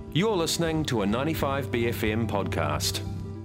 You're listening to a 95BFM podcast.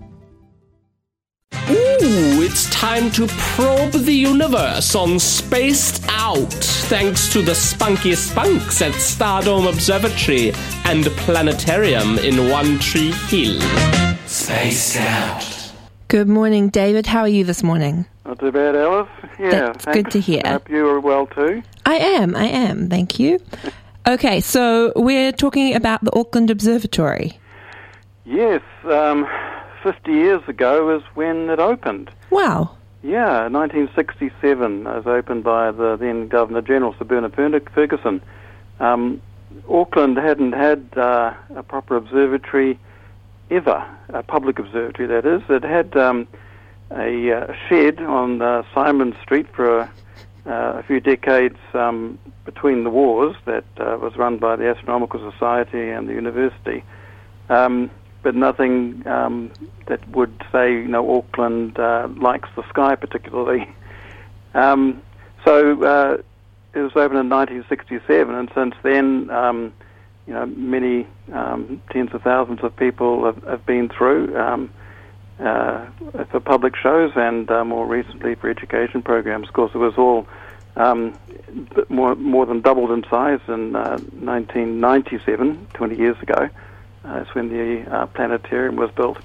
Ooh, it's time to probe the universe on Spaced Out, thanks to the spunky spunks at Stardome Observatory and Planetarium in One Tree Hill. Spaced Out. Good morning, David. How are you this morning? Not too bad, Alice. Yeah, That's thanks. good to hear. I hope you are well too. I am. Thank you. Okay, so we're talking about the Auckland Observatory. Yes, 50 years ago is when it opened. Wow. Yeah, 1967. It was opened by the then Governor-General, Sir Bernard Ferguson. Auckland hadn't had a proper observatory ever, a public observatory, that is. It had a shed on Simon Street for a few decades between the wars that was run by the Astronomical Society and the university, but nothing that would say, Auckland likes the sky particularly. So it was opened in 1967, and since then, many tens of thousands of people have been through for public shows and more recently for education programs. Of course, it was all more than doubled in size in 1997, 20 years ago. That's when the planetarium was built.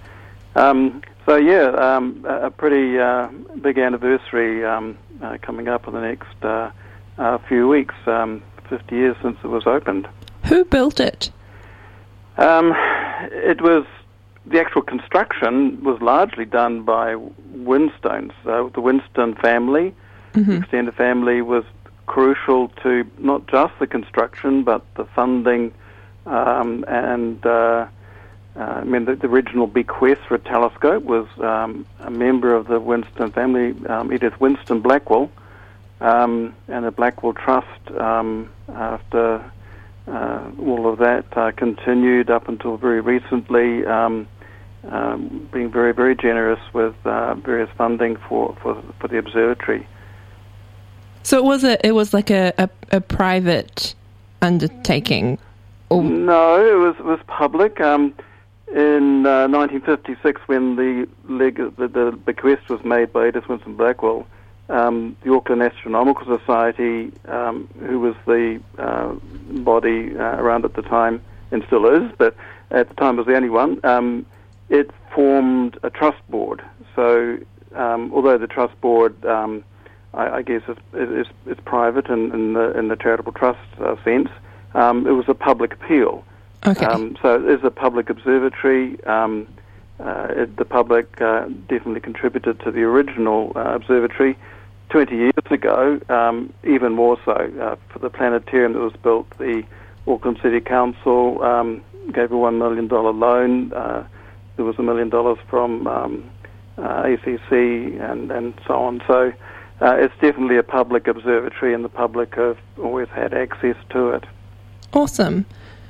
A pretty big anniversary coming up in the next few weeks, 50 years since it was opened. Who built it? The actual construction was largely done by Winstones. The Winston family, the extended family, was crucial to not just the construction but the funding the original bequest for a telescope was a member of the Winston family, Edith Winston Blackwell, and the Blackwell Trust, after all of that continued up until very recently, being very, very generous with various funding for the observatory. So it was like a private undertaking. No, it was public. In 1956, when the bequest was made by Edith Winston Blackwell, the Auckland Astronomical Society, who was the body around at the time, and still is, but at the time was the only one, it formed a trust board. So, although the trust board, I guess, is private in the charitable trust sense, it was a public appeal. Okay. So it is a public observatory. The public definitely contributed to the original observatory 20 years ago, even more so. For the planetarium that was built, the Auckland City Council gave a $1 million loan. There was $1 million from ACC and so on. So it's definitely a public observatory, and the public have always had access to it. Awesome.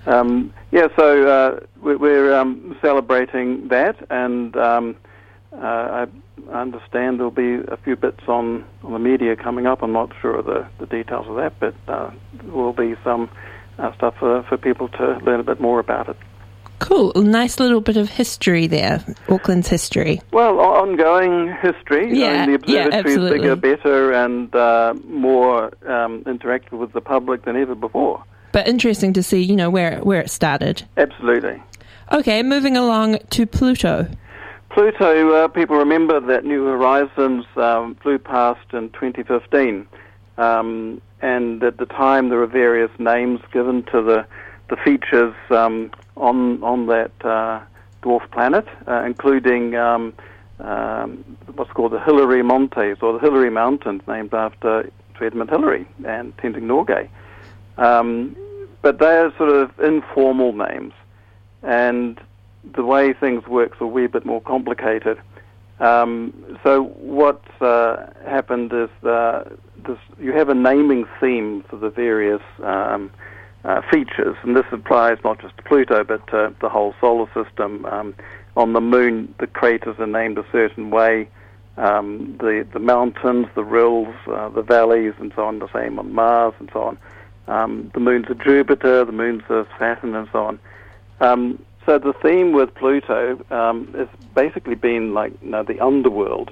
So we're celebrating that, and I understand there'll be a few bits on the media coming up. I'm not sure of the details of that, but there will be some stuff for people to learn a bit more about it. Cool. Nice little bit of history there, Auckland's history. Well, ongoing history. Yeah, the observatory is bigger, better, and more interactive with the public than ever before. But interesting to see, where it started. Absolutely. Okay, moving along to Pluto. Pluto, people remember that New Horizons flew past in 2015. And at the time, there were various names given to the features on that dwarf planet, including what's called the Hillary Montes, or the Hillary Mountains, named after Edmund Hillary and Tenzing Norgay. But they're sort of informal names, and the way things work is a wee bit more complicated. So what's happened is you have a naming theme for the various features, and this applies not just to Pluto but to the whole solar system. On the Moon, the craters are named a certain way. The mountains, the rills, the valleys, and so on, the same on Mars, and so on. The moons of Jupiter, the moons of Saturn, and so on. So the theme with Pluto has basically been like the underworld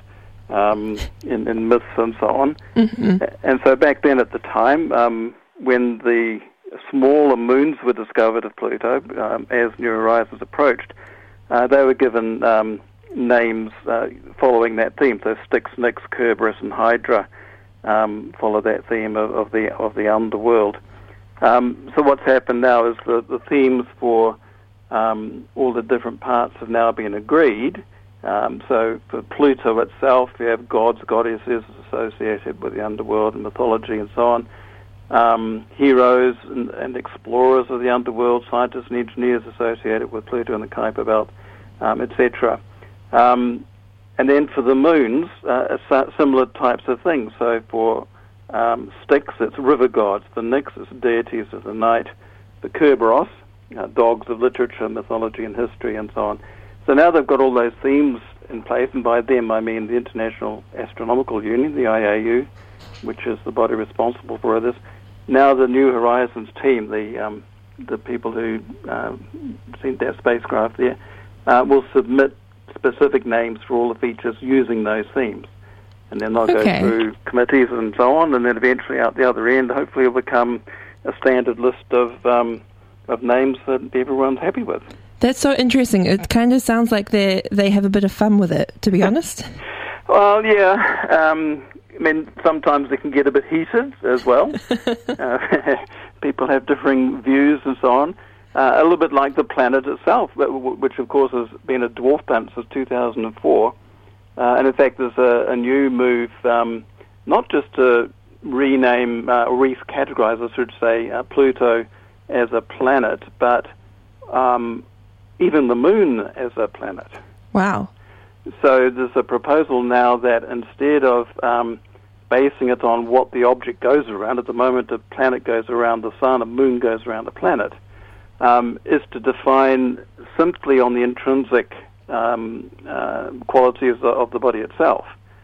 in myths and so on. Mm-hmm. And so back then at the time, when the smaller moons were discovered of Pluto, as New Horizons approached, they were given names following that theme. So Styx, Nix, Kerberos, and Hydra follow that theme of the underworld. So what's happened now is the themes for all the different parts have now been agreed. So for Pluto itself, you have gods, goddesses associated with the underworld and mythology and so on. Heroes and explorers of the underworld, scientists and engineers associated with Pluto and the Kuiper Belt, etc. And then for the moons, similar types of things. So for Styx, it's river gods. For Nix, it's deities of the night. The Kerberos, dogs of literature, mythology, and history, and so on. So now they've got all those themes in place, and by them I mean the International Astronomical Union, the IAU, which is the body responsible for this. Now the New Horizons team, the people who sent their spacecraft there, will submit specific names for all the features using those themes. And then they'll go through committees and so on, and then eventually out the other end, hopefully it'll become a standard list of names that everyone's happy with. That's so interesting. It kind of sounds like they have a bit of fun with it, to be honest. Well, yeah. I mean, sometimes they can get a bit heated as well. People have differing views and so on. A little bit like the planet itself, which of course has been a dwarf planet since 2004. And in fact, there's a new move, not just to rename or recategorize, I should say, Pluto as a planet, but even the moon as a planet. Wow. So there's a proposal now that instead of basing it on what the object goes around, at the moment a planet goes around the sun, a moon goes around the planet, is to define simply on the intrinsic qualities of the body itself.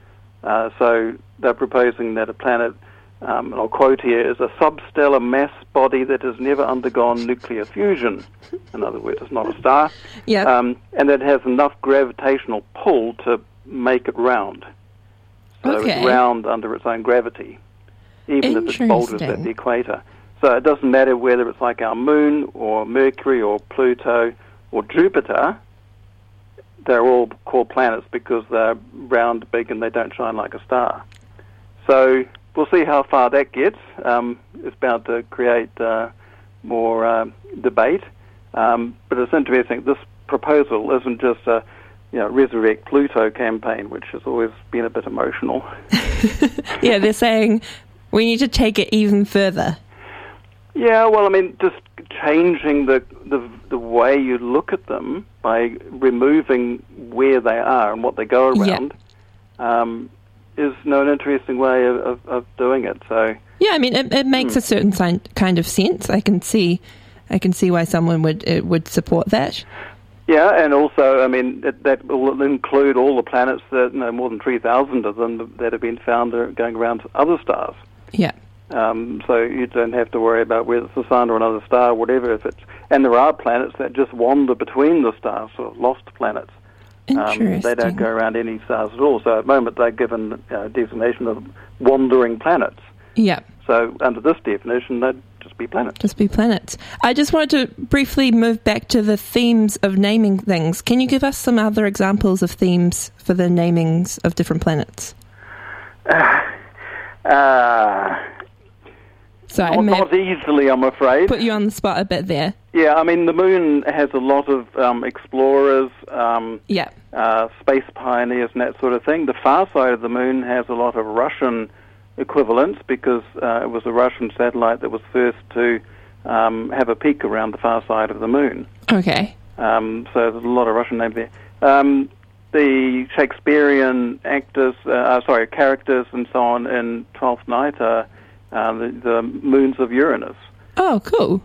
So they're proposing that a planet, and I'll quote here, is a substellar mass body that has never undergone nuclear fusion. In other words, it's not a star. Yep. And that has enough gravitational pull to make it round. So it's round under its own gravity, even if its bulges at the equator. So it doesn't matter whether it's like our moon or Mercury or Pluto or Jupiter. They're all called planets because they're round, big, and they don't shine like a star. So we'll see how far that gets. It's bound to create more debate. But it's interesting. This proposal isn't just a resurrect Pluto campaign, which has always been a bit emotional. Yeah, they're saying we need to take it even further. Yeah, well, I mean, just changing the way you look at them by removing where they are and what they go around is an interesting way of doing it. So yeah, I mean, it makes a certain kind of sense. I can see why someone would support that. Yeah, and also, I mean, that will include all the planets that, more than 3,000 of them that have been found going around other stars. Yeah. So you don't have to worry about whether it's the sun or another star, or whatever. And there are planets that just wander between the stars, sort of lost planets. Interesting. They don't go around any stars at all. So at the moment they're given a designation of wandering planets. Yeah. So under this definition, they'd just be planets. Just be planets. I just wanted to briefly move back to the themes of naming things. Can you give us some other examples of themes for the namings of different planets? So not easily, I'm afraid. Put you on the spot a bit there. Yeah, I mean, the moon has a lot of explorers, space pioneers and that sort of thing. The far side of the moon has a lot of Russian equivalents because it was a Russian satellite that was first to have a peek around the far side of the moon. Okay. So there's a lot of Russian names there. The Shakespearean characters and so on in Twelfth Night are the moons of Uranus. Oh, cool.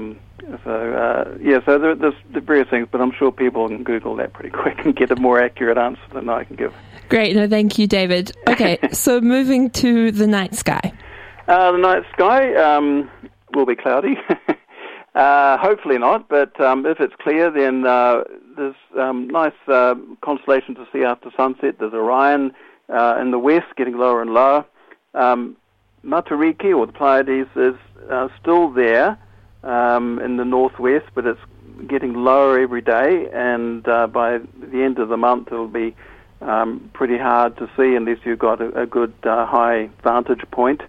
So there's various things, but I'm sure people can Google that pretty quick and get a more accurate answer than I can give. Great. No, thank you, David. Okay, so moving to the night sky. The night sky will be cloudy. Hopefully not, but if it's clear, then there's nice constellations to see after sunset. There's Orion in the west, getting lower and lower. Matariki, or the Pleiades, is still there in the northwest, but it's getting lower every day, and by the end of the month it'll be pretty hard to see unless you've got a good high vantage point.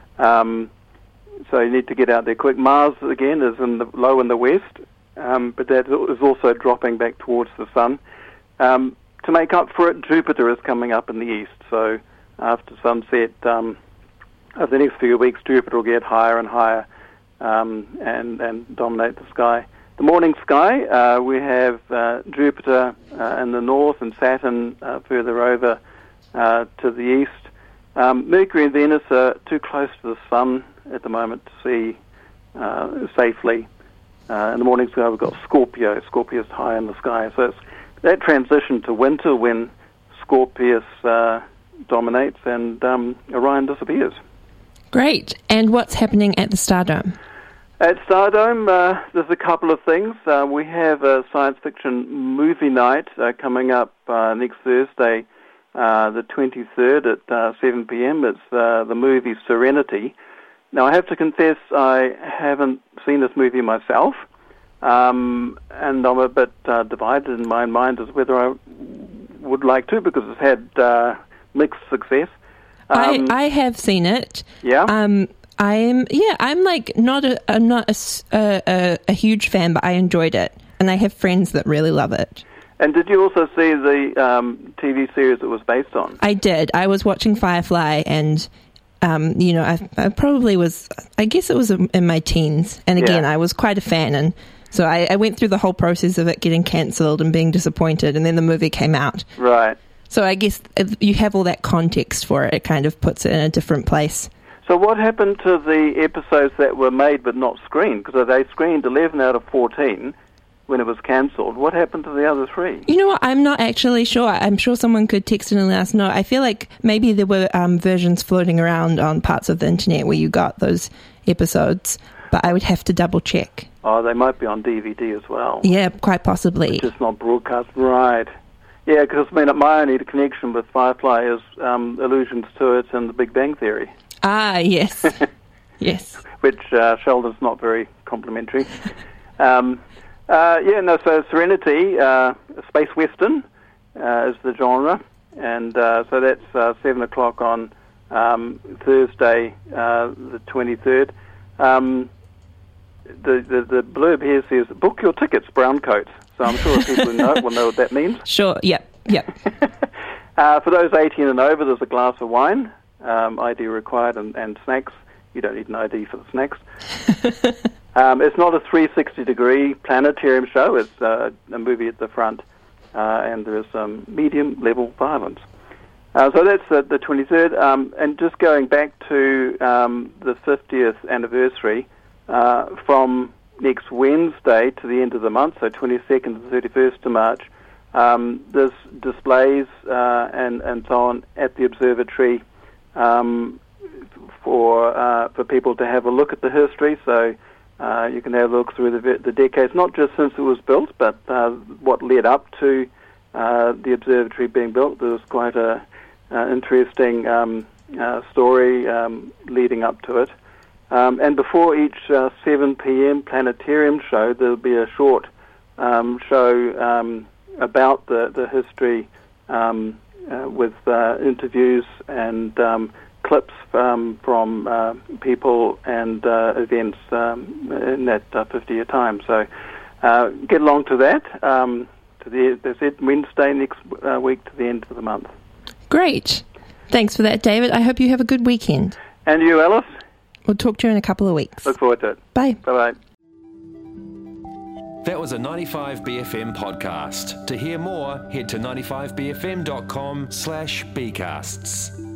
So you need to get out there quick. Mars, again, is low in the west, but that is also dropping back towards the sun. To make up for it, Jupiter is coming up in the east. So after sunset, over the next few weeks, Jupiter will get higher and higher and dominate the sky. The morning sky, we have Jupiter in the north and Saturn further over to the east. Mercury and Venus are too close to the sun at the moment to see safely. In the morning sky, we've got Scorpio. Scorpius high in the sky. So it's that transition to winter when Scorpius dominates and Orion disappears. Great. And what's happening at the Stardome? At Stardome, there's a couple of things. We have a science fiction movie night coming up next Thursday, the 23rd at 7 p.m. It's the movie Serenity. Now, I have to confess I haven't seen this movie myself, and I'm a bit divided in my mind as whether I would like to, because it's had mixed success. I have seen it. Yeah? I'm not a huge fan, but I enjoyed it, and I have friends that really love it. And did you also see the TV series it was based on? I did. I was watching Firefly, and I probably was. I guess it was in my teens, and again, I was quite a fan, and so I went through the whole process of it getting cancelled and being disappointed, and then the movie came out. Right. So I guess if you have all that context for it, it kind of puts it in a different place. So what happened to the episodes that were made but not screened? Because they screened 11 out of 14 when it was cancelled. What happened to the other 3? You know what? I'm not actually sure. I'm sure someone could text in and let us know. I feel like maybe there were versions floating around on parts of the internet where you got those episodes, but I would have to double check. Oh, they might be on DVD as well. Yeah, quite possibly. Just not broadcast. Right. Yeah, because my only connection with Firefly is allusions to it and the Big Bang Theory. Ah, yes. Yes. Which Sheldon's not very complimentary. So Serenity, space western is the genre, and so that's 7 o'clock on Thursday, the 23rd. The blurb here says, book your tickets, brown coat. So I'm sure people who know it will know what that means. Sure, yep. For those 18 and over, there's a glass of wine, ID required, and snacks. You don't need an ID for the snacks. It's not a 360-degree planetarium show. It's a movie at the front, and there's some medium-level violence. So that's the 23rd. And just going back to the 50th anniversary, from next Wednesday to the end of the month, so 22nd to 31st of March, there's displays and so on at the observatory for people to have a look at the history. So you can have a look through the decades, not just since it was built, but what led up to the observatory being built. There was quite a interesting story leading up to it. And before each 7 p.m. planetarium show, there'll be a short show about the history with interviews and clips from people and events in that 50-year time. So get along to that. That's it, Wednesday next week to the end of the month. Great. Thanks for that, David. I hope you have a good weekend. And you, Alice? We'll talk to you in a couple of weeks. Look forward to it. Bye. Bye-bye. That was a 95BFM podcast. To hear more, head to 95bfm.com/bcasts.